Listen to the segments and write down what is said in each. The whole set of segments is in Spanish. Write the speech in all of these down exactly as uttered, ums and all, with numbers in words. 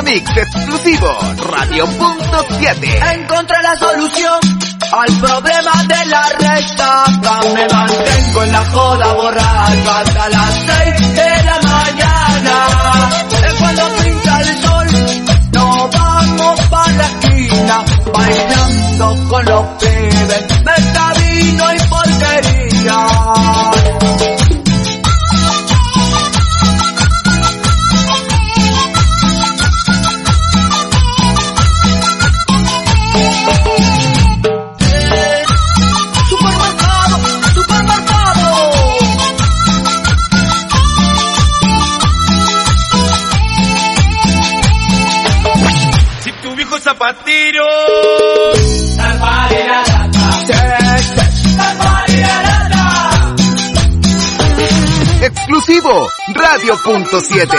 Megamix exclusivo Radio punto siete. Encontré la solución al problema de la resaca. Me mantengo en la joda borracho hasta las seis de la mañana. Es cuando pinta el sol, nos vamos pa' la esquina, bailando con los pibes, mezcla, vino y porquería. Zapatero, exclusivo Radio punto siete.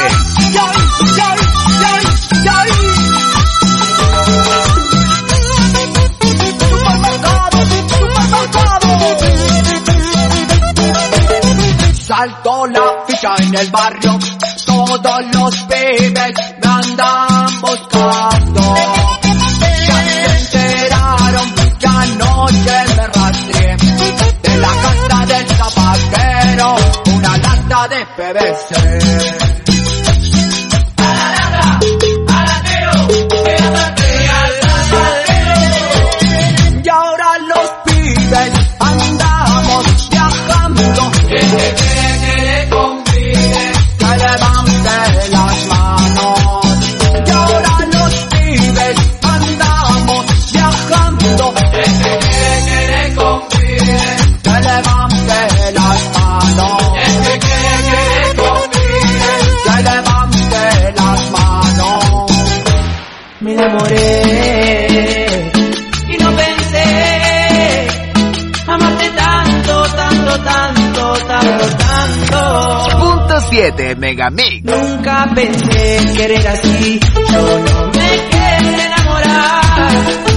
Saltó la ficha en el barrio, todos los pibes me andan buscando. De la casa del zapatero, una lata de P V C. A la lata, al latero, que la batea al zapatero. Y ahora los pibes andamos viajando. El que quiere que le convide, que levante las manos. Y ahora los pibes andamos viajando. El que quiere que le convide, que levante las manos. El que quiere que le convide, que levante las manos. Me enamoré y no pensé amarte tanto, tanto, tanto, tanto, tanto. Punto siete Megamix. Nunca pensé querer así, yo no me quería enamorar.